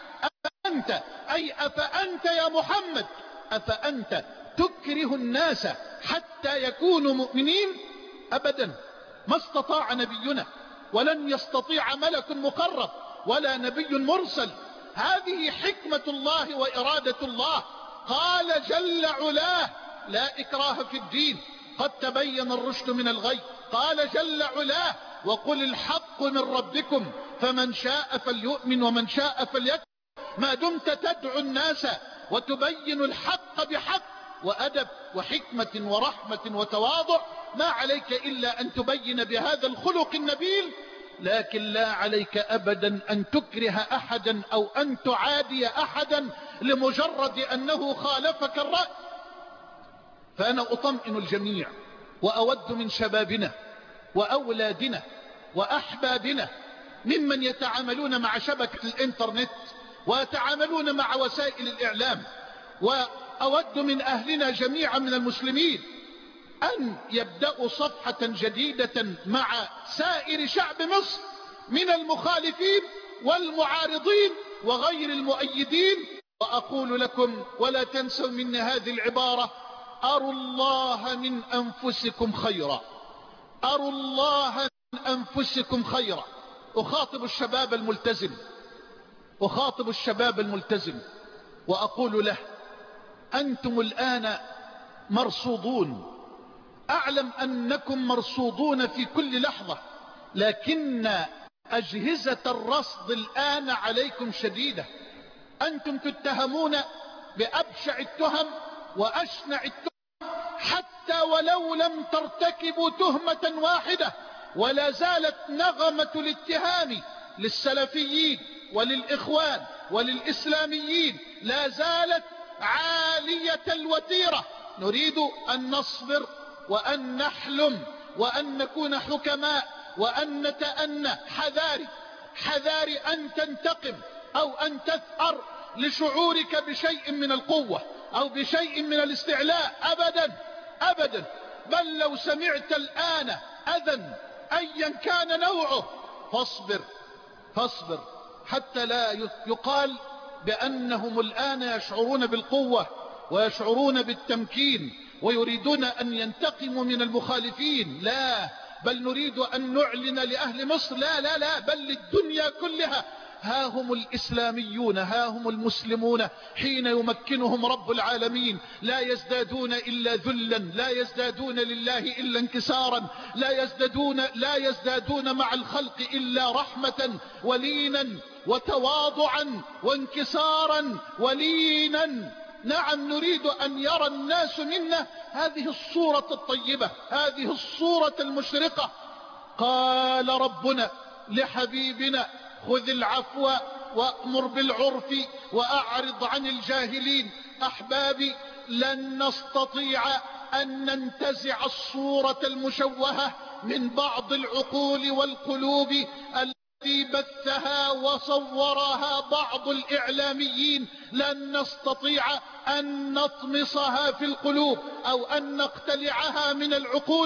أفأنت يا محمد، أفأنت تكره الناس حتى يكونوا مؤمنين؟ أبدا، ما استطاع نبينا ولن يستطيع ملك مقرب ولا نبي مرسل. هذه حكمة الله وإرادة الله. قال جل علاه: لا إكراه في الدين، قد تبين الرشد من الغي. قال جل علاه: وقل الحق من ربكم فمن شاء فليؤمن ومن شاء فليكفر. ما دمت تدعو الناس وتبين الحق بحق وأدب وحكمة ورحمة وتواضع، ما عليك إلا أن تبين بهذا الخلق النبيل. لكن لا عليك أبدا أن تكره أحدا أو أن تعادي أحدا لمجرد أنه خالفك الرأي. فأنا أطمئن الجميع وأود من شبابنا وأولادنا وأحبابنا ممن يتعاملون مع شبكة الإنترنت ويتعاملون مع وسائل الإعلام، وأود من أهلنا جميعا من المسلمين أن يبدأوا صفحة جديدة مع سائر شعب مصر من المخالفين والمعارضين وغير المؤيدين. وأقول لكم: ولا تنسوا مني هذه العبارة: أروا الله من أنفسكم خيرا، أروا الله من أنفسكم خيرا. أخاطب الشباب الملتزم وأقول له: أنتم الآن مرصودون، أعلم أنكم مرصودون في كل لحظة، لكن أجهزة الرصد الآن عليكم شديدة. أنتم تتهمون بأبشع التهم وأشنع التهم، حتى ولو لم ترتكبوا تهمة واحدة، ولا زالت نغمة الاتهام للسلفيين وللإخوان وللإسلاميين لا زالت عالية الوتيرة. نريد أن نصبر وأن نحلم وأن نكون حكماء وأن نتأنى. حذاري أن تنتقم أو أن تثأر لشعورك بشيء من القوة أو بشيء من الاستعلاء، أبدا أبدا. بل لو سمعت الآن أذى أيا كان نوعه فاصبر حتى لا يقال بأنهم الآن يشعرون بالقوة ويشعرون بالتمكين ويريدون أن ينتقموا من المخالفين. لا، بل نريد أن نعلن لأهل مصر، لا بل للدنيا كلها: ها هم الإسلاميون، ها هم المسلمون حين يمكنهم رب العالمين لا يزدادون إلا ذلا، لا يزدادون لله إلا انكسارا، لا يزدادون مع الخلق إلا رحمة ولينا وتواضعا وانكسارا ولينا. نعم، نريد أن يرى الناس منا هذه الصورة الطيبة، هذه الصورة المشرقة. قال ربنا لحبيبنا: خذ العفو وأمر بالعرف وأعرض عن الجاهلين. أحبابي، لن نستطيع أن ننتزع الصورة المشوهة من بعض العقول والقلوب التي بثها وصورها بعض الإعلاميين. لن نستطيع أن نطمسها في القلوب أو أن نقتلعها من العقول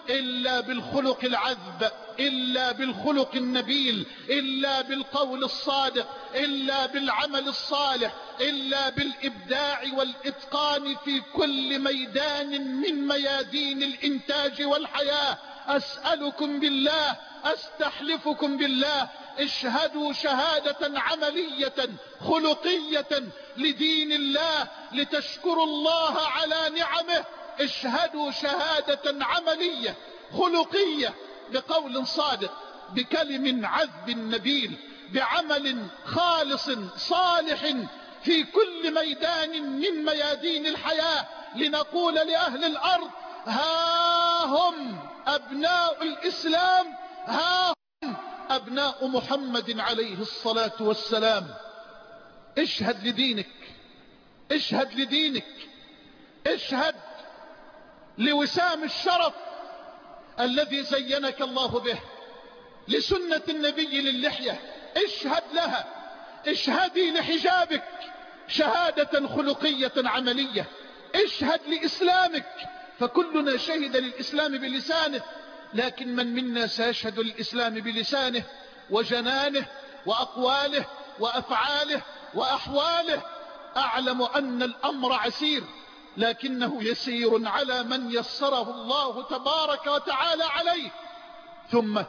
إلا بالخلق العذب، إلا بالخلق النبيل، إلا بالقول الصادق، إلا بالعمل الصالح، إلا بالإبداع والإتقان في كل ميدان من ميادين الإنتاج والحياة. أسألكم بالله، أستحلفكم بالله، اشهدوا شهادة عملية خلقية لدين الله لتشكروا الله على نعمه. اشهدوا شهادة عملية خلقية بقول صادق، بكلم عذب نبيل، بعمل خالص صالح في كل ميدان من ميادين الحياة، لنقول لأهل الأرض: ها هم أبناء الإسلام، ها هم أبناء محمد عليه الصلاة والسلام. اشهد لدينك، اشهد لدينك، اشهد لوسام الشرف الذي زينك الله به، لسنة النبي للحية، اشهد لها. اشهدي لحجابك شهادة خلقية عملية. اشهد لإسلامك، فكلنا شهد للإسلام بلسانه، لكن من منا سيشهد للإسلام بلسانه وجنانه وأقواله وأفعاله وأحواله؟ أعلم أن الأمر عسير، لكنه يسير على من يسره الله تبارك وتعالى عليه. ثم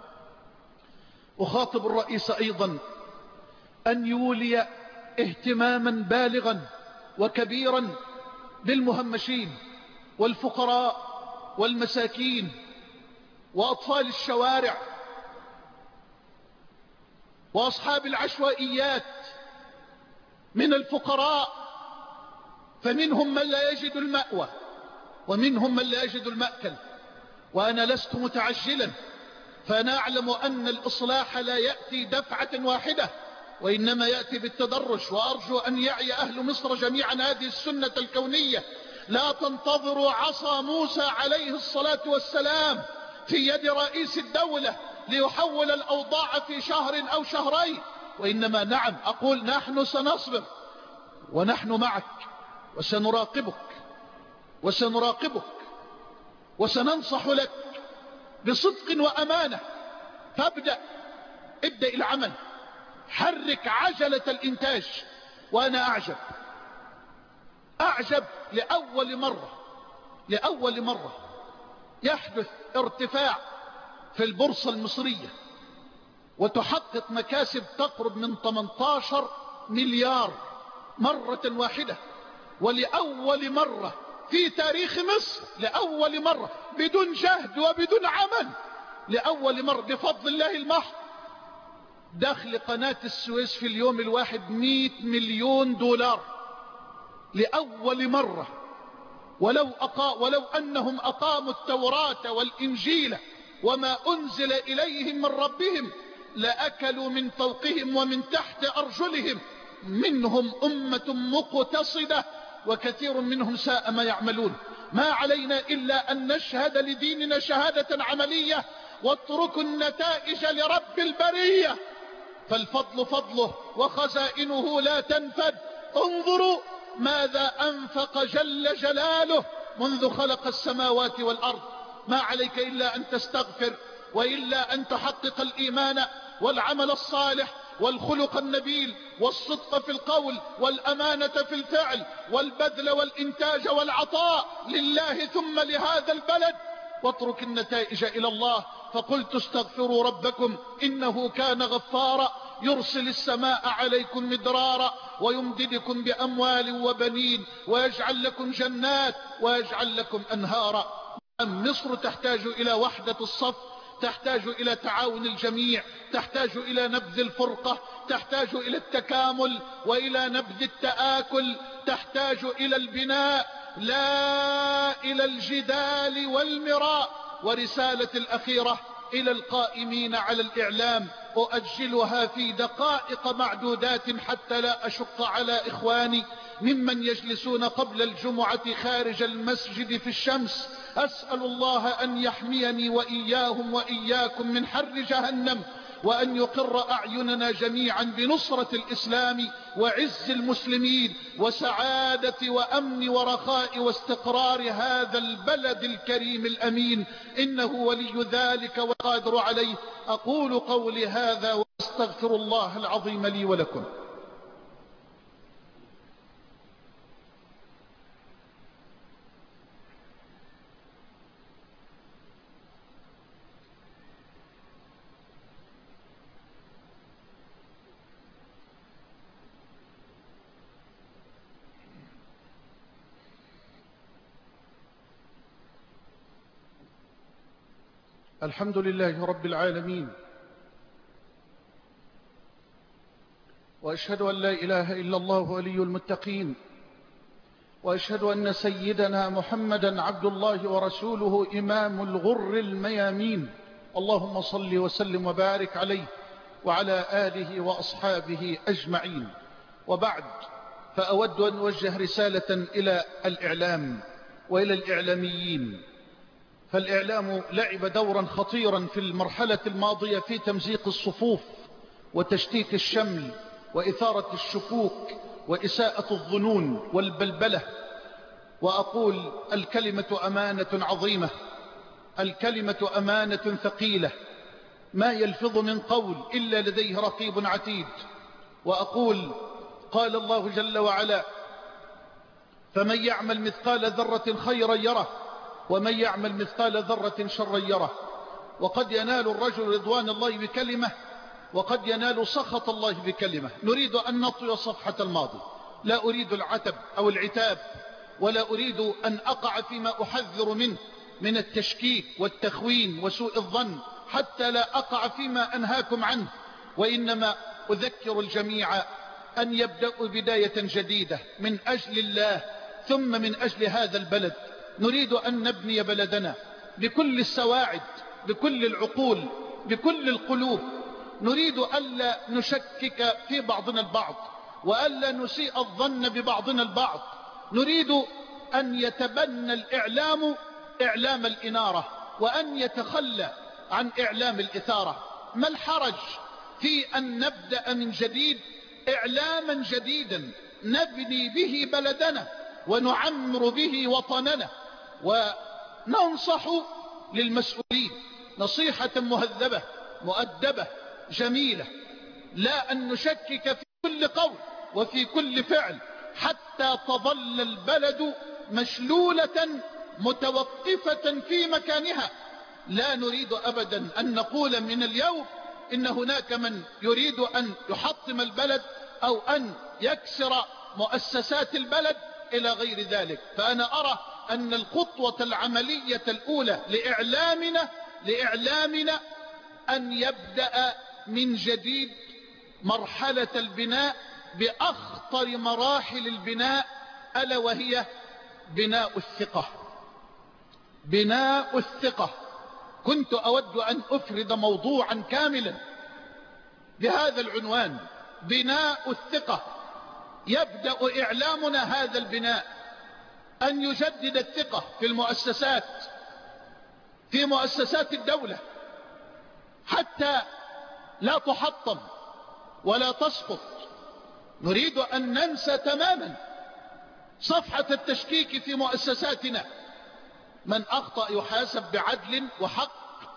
أخاطب الرئيس أيضا أن يولي اهتماما بالغا وكبيرا بالمهمشين والفقراء والمساكين وأطفال الشوارع وأصحاب العشوائيات من الفقراء، فمنهم من لا يجد المأوى ومنهم من لا يجد المأكل. وأنا لست متعجلا، فأنا أعلم أن الإصلاح لا يأتي دفعة واحدة، وإنما يأتي بالتدرج. وأرجو أن يعي أهل مصر جميعا هذه السنة الكونية: لا تنتظروا عصا موسى عليه الصلاة والسلام في يد رئيس الدولة ليحول الأوضاع في شهر أو شهرين، وإنما نعم أقول نحن سنصبر ونحن معك، وسنراقبك وسننصح لك بصدق وأمانة. ابدأ العمل، حرك عجلة الإنتاج. وأنا أعجب لأول مرة يحدث ارتفاع في البورصة المصرية وتحقق مكاسب تقرب من 18 مليار مرة واحدة، ولأول مرة في تاريخ مصر، لأول مرة بدون جهد وبدون عمل، لأول مرة بفضل الله المحض، دخل قناة السويس في اليوم الواحد 100 مليون دولار لأول مرة. ولو أنهم أقاموا التوراة والإنجيل وما أنزل إليهم من ربهم لأكلوا من فوقهم ومن تحت أرجلهم، منهم أمة مقتصدة وكثير منهم ساء ما يعملون. ما علينا إلا أن نشهد لديننا شهادة عملية، واتركوا النتائج لرب البرية، فالفضل فضله وخزائنه لا تنفد. انظروا ماذا أنفق جل جلاله منذ خلق السماوات والأرض. ما عليك إلا أن تستغفر، وإلا أن تحقق الإيمان والعمل الصالح والخلق النبيل والصدق في القول والأمانة في الفعل والبذل والإنتاج والعطاء لله ثم لهذا البلد، واترك النتائج إلى الله. فقلت استغفروا ربكم إنه كان غفارا يرسل السماء عليكم مدرارا ويمددكم بأموال وبنين ويجعل لكم جنات ويجعل لكم أنهارا. مصر تحتاج إلى وحدة الصف، تحتاج إلى تعاون الجميع، تحتاج إلى نبذ الفرقة، تحتاج إلى التكامل وإلى نبذ التآكل، تحتاج إلى البناء لا إلى الجدال والمراء. ورسالة الأخيرة إلى القائمين على الإعلام أؤجلها في دقائق معدودات حتى لا أشق على إخواني ممن يجلسون قبل الجمعة خارج المسجد في الشمس. أسأل الله أن يحميني وإياهم وإياكم من حر جهنم، وأن يقر أعيننا جميعا بنصرة الإسلام وعز المسلمين وسعادة وأمن ورخاء واستقرار هذا البلد الكريم الأمين، إنه ولي ذلك والقادر عليه. أقول قولي هذا واستغفر الله العظيم لي ولكم. الحمد لله رب العالمين، وأشهد أن لا إله إلا الله ولي المتقين، وأشهد أن سيدنا محمدا عبد الله ورسوله إمام الغر الميامين. اللهم صل وسلم وبارك عليه وعلى آله وأصحابه أجمعين. وبعد، فأود أن أوجه رسالة إلى الإعلام وإلى الإعلاميين. فالإعلام لعب دورا خطيرا في المرحلة الماضية في تمزيق الصفوف وتشتيت الشمل وإثارة الشكوك وإساءة الظنون والبلبلة. وأقول الكلمة أمانة عظيمة، الكلمة أمانة ثقيلة، ما يلفظ من قول إلا لديه رقيب عتيد. وأقول قال الله جل وعلا: فمن يعمل مثقال ذرة خيرا يره ومن يعمل مثقال ذرة شرا يره. وقد ينال الرجل رضوان الله بكلمة، وقد ينال سخط الله بكلمة. نريد أن نطوي صفحة الماضي، لا أريد العتب أو العتاب، ولا أريد أن أقع فيما أحذر منه من التشكيك والتخوين وسوء الظن، حتى لا أقع فيما أنهاكم عنه. وإنما أذكر الجميع أن يبدأوا بداية جديدة من أجل الله ثم من أجل هذا البلد. نريد أن نبني بلدنا بكل السواعد، بكل العقول، بكل القلوب. نريد ألا نشكك في بعضنا البعض، وألا نسيء الظن ببعضنا البعض. نريد أن يتبنى الإعلام إعلام الإنارة، وأن يتخلى عن إعلام الإثارة. ما الحرج في أن نبدأ من جديد إعلاما جديدا نبني به بلدنا ونعمر به وطننا، وننصح للمسؤولين نصيحة مهذبة مؤدبة جميلة، لا أن نشكك في كل قول وفي كل فعل حتى تظل البلد مشلولة متوقفة في مكانها. لا نريد أبدا أن نقول من اليوم إن هناك من يريد أن يحطم البلد أو أن يكسر مؤسسات البلد إلى غير ذلك. فأنا أرى أن الخطوة العملية الأولى لإعلامنا أن يبدأ من جديد مرحلة البناء بأخطر مراحل البناء، ألا وهي بناء الثقة. بناء الثقة. كنت أود أن أفرد موضوعا كاملا بهذا العنوان: بناء الثقة. يبدأ إعلامنا هذا البناء أن يجدد الثقة في المؤسسات، في مؤسسات الدولة، حتى لا تحطم ولا تسقط. نريد أن ننسى تماما صفحة التشكيك في مؤسساتنا. من أخطأ يحاسب بعدل وحق.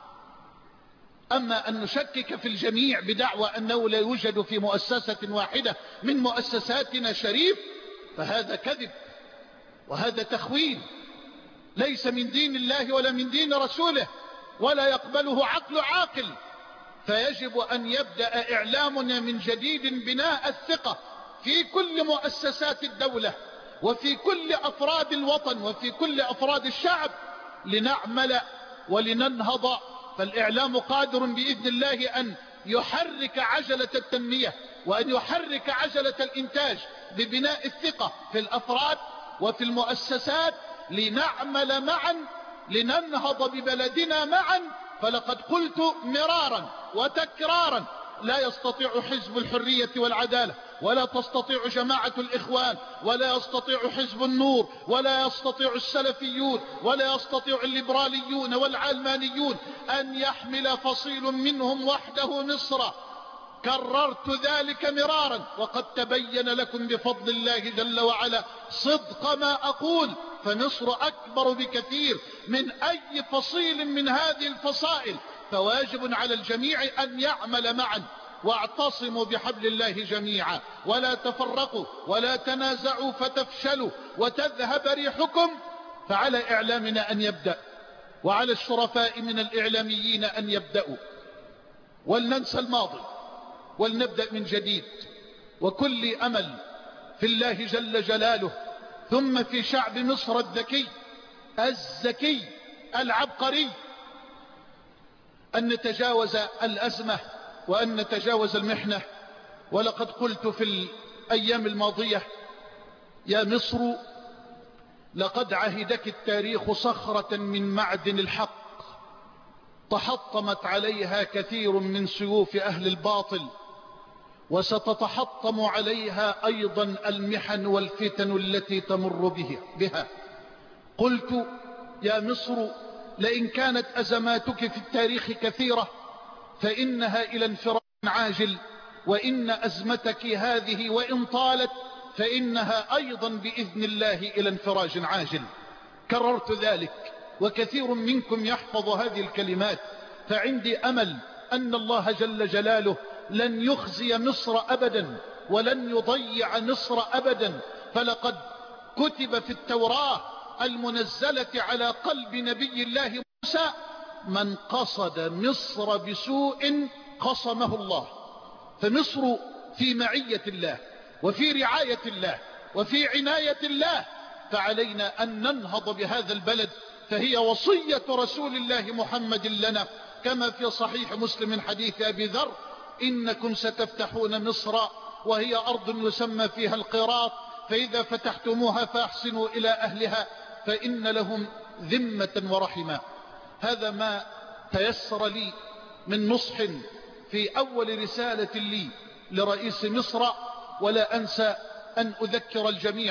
أما أن نشكك في الجميع بدعوى أنه لا يوجد في مؤسسة واحدة من مؤسساتنا شريف، فهذا كذب وهذا تخوين، ليس من دين الله ولا من دين رسوله، ولا يقبله عقل عاقل. فيجب أن يبدأ إعلامنا من جديد بناء الثقة في كل مؤسسات الدولة وفي كل أفراد الوطن وفي كل أفراد الشعب، لنعمل ولننهض. فالإعلام قادر بإذن الله أن يحرك عجلة التنمية وأن يحرك عجلة الإنتاج ببناء الثقة في الأفراد وفي المؤسسات، لنعمل معا لننهض ببلدنا معا. فلقد قلت مرارا وتكرارا: لا يستطيع حزب الحرية والعدالة ولا تستطيع جماعة الإخوان، ولا يستطيع حزب النور، ولا يستطيع السلفيون، ولا يستطيع الليبراليون والعلمانيون أن يحمل فصيل منهم وحده مصر. كررت ذلك مرارا، وقد تبين لكم بفضل الله جل وعلا صدق ما أقول، فمصر أكبر بكثير من أي فصيل من هذه الفصائل، فواجب على الجميع أن يعمل معا. واعتصموا بحبل الله جميعا ولا تفرقوا ولا تنازعوا فتفشلوا وتذهب ريحكم. فعلى إعلامنا أن يبدأ، وعلى الشرفاء من الإعلاميين أن يبدأوا، ولننسى الماضي ولنبدأ من جديد. وكل أمل في الله جل جلاله، ثم في شعب مصر الذكي العبقري، أن نتجاوز الأزمة وأن نتجاوز المحنة. ولقد قلت في الأيام الماضية: يا مصر، لقد عهدك التاريخ صخرة من معدن الحق، تحطمت عليها كثير من سيوف أهل الباطل، وستتحطم عليها أيضا المحن والفتن التي تمر بها. قلت: يا مصر، لئن كانت أزماتك في التاريخ كثيرة فإنها إلى انفراج عاجل، وإن أزمتك هذه وإن طالت فإنها أيضا بإذن الله إلى انفراج عاجل. كررت ذلك، وكثير منكم يحفظ هذه الكلمات. فعندي أمل أن الله جل جلاله لن يخزي مصر أبدا، ولن يضيع مصر أبدا. فلقد كتب في التوراة المنزلة على قلب نبي الله موسى: من قصد مصر بسوء قصمه الله. فمصر في معية الله، وفي رعاية الله، وفي عناية الله، فعلينا أن ننهض بهذا البلد. فهي وصية رسول الله محمد لنا، كما في صحيح مسلم حديث أبي ذر: إنكم ستفتحون مصر وهي أرض يسمى فيها القراط، فإذا فتحتموها فأحسنوا إلى أهلها فإن لهم ذمة ورحمة. هذا ما تيسر لي من نصح في أول رسالة لي لرئيس مصر، ولا أنسى أن أذكر الجميع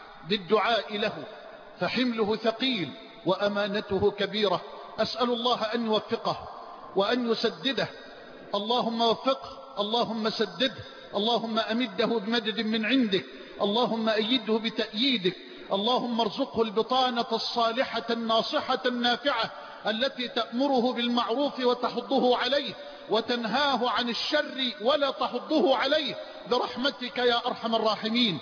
بالدعاء له، فحمله ثقيل وأمانته كبيرة. أسأل الله أن يوفقه وأن يسدده. اللهم وفقه، اللهم سدده، اللهم أمده بمدد من عندك، اللهم أيده بتأييدك، اللهم ارزقه البطانة الصالحة الناصحة النافعة التي تأمره بالمعروف وتحضه عليه، وتنهاه عن الشر ولا تحضه عليه، برحمتك يا أرحم الراحمين.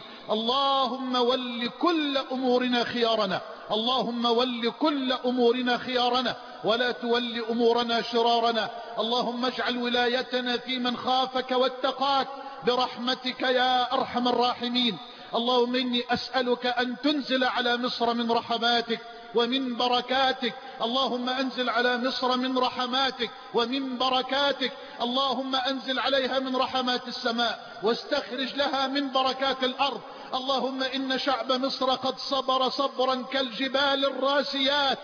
اللهم ول كل أمورنا خيارنا، اللهم ول كل أمورنا خيارنا، ولا تول أمورنا شرارنا. اللهم اجعل ولايتنا في من خافك واتقاك، برحمتك يا أرحم الراحمين. اللهم إني أسألك أن تنزل على مصر من رحماتك ومن بركاتك. اللهم أنزل على مصر من رحماتك ومن بركاتك. اللهم أنزل عليها من رحمات السماء، واستخرج لها من بركات الأرض. اللهم إن شعب مصر قد صبر صبرا كالجبال الراسيات،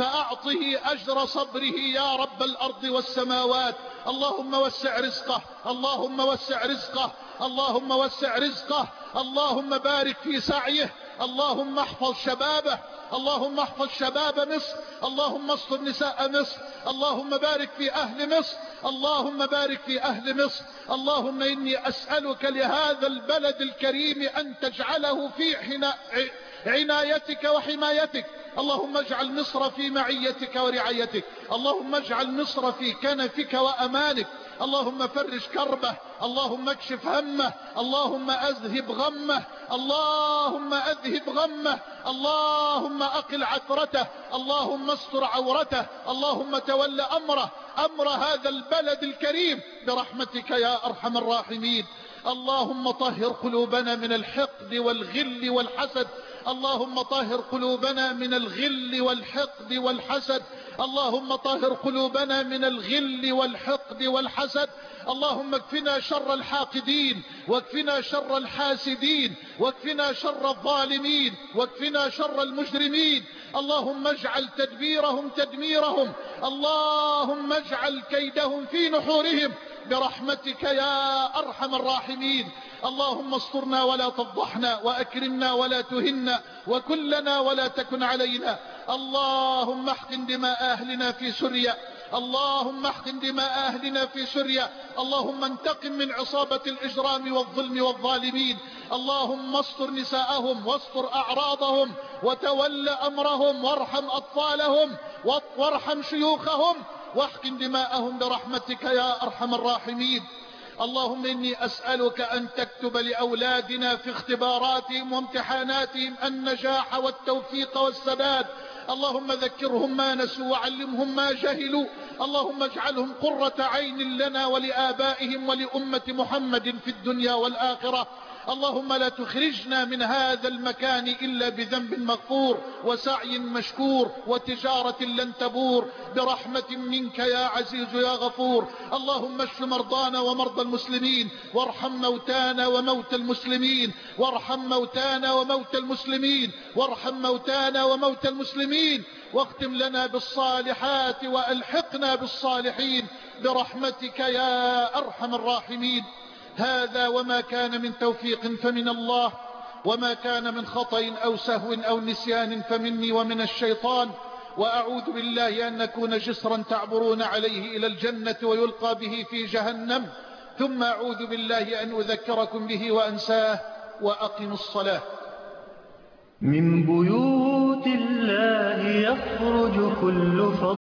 فأعطه أجر صبره يا رب الأرض والسماوات. اللهم وسع رزقه، اللهم وسع رزقه، اللهم وسع رزقه. اللهم بارك في سعيه، اللهم احفظ شبابه، اللهم احفظ شباب مصر، اللهم استر نساء مصر، اللهم بارك في أهل مصر، اللهم بارك في أهل مصر. اللهم إني أسألك لهذا البلد الكريم أن تجعله في عنايتك وحمايتك. اللهم اجعل مصر في معيتك ورعايتك، اللهم اجعل مصر في كنفك وأمانك. اللهم فرج كربه، اللهم اكشف همه، اللهم أذهب غمه، اللهم أذهب غمه، اللهم أقل عثرته، اللهم استر عورته، اللهم تول أمر هذا البلد الكريم برحمتك يا أرحم الراحمين. اللهم طهر قلوبنا من الحقد والغل والحسد، اللهم طهر قلوبنا من الغل والحقد والحسد، اللهم طهر قلوبنا من الغل والحقد والحسد. اللهم اكفنا شر الحاقدين، واكفنا شر الحاسدين، واكفنا شر الظالمين، واكفنا شر المجرمين. اللهم اجعل تدبيرهم تدميرهم، اللهم اجعل كيدهم في نحورهم، برحمتك يا أرحم الراحمين. اللهم استرنا ولا تفضحنا، وأكرمنا ولا تهنا، وكلنا ولا تكن علينا. اللهم احقن دماء أهلنا في سوريا، اللهم احقن دماء أهلنا في سوريا. اللهم انتقم من عصابة الإجرام والظلم والظالمين. اللهم استر نساءهم واستر أعراضهم وتول أمرهم، وارحم أطفالهم وارحم شيوخهم، واحقن دماءهم برحمتك يا أرحم الراحمين. اللهم إني أسألك أن تكتب لأولادنا في اختباراتهم وامتحاناتهم النجاح والتوفيق والسداد. اللهم ذكرهم ما نسوا وعلمهم ما جهلوا. اللهم اجعلهم قرة عين لنا ولآبائهم ولأمة محمد في الدنيا والآخرة. اللهم لا تخرجنا من هذا المكان إلا بذنب مغفور وسعي مشكور وتجارة لن تبور، برحمة منك يا عزيز يا غفور. اللهم اشف مرضانا ومرضى المسلمين، وارحم موتانا وموتى المسلمين، وارحم موتانا وموتى المسلمين، وارحم موتانا وموتى المسلمين، واختم لنا بالصالحات وألحقنا بالصالحين برحمتك يا أرحم الراحمين. هذا وما كان من توفيق فمن الله، وما كان من خطأ أو سهو أو نسيان فمني ومن الشيطان. وأعوذ بالله أن نكون جسرا تعبرون عليه إلى الجنة ويلقى به في جهنم، ثم أعوذ بالله أن أذكركم به وأنساه. وأقم الصلاة. من بيوت الله يخرج كل فضل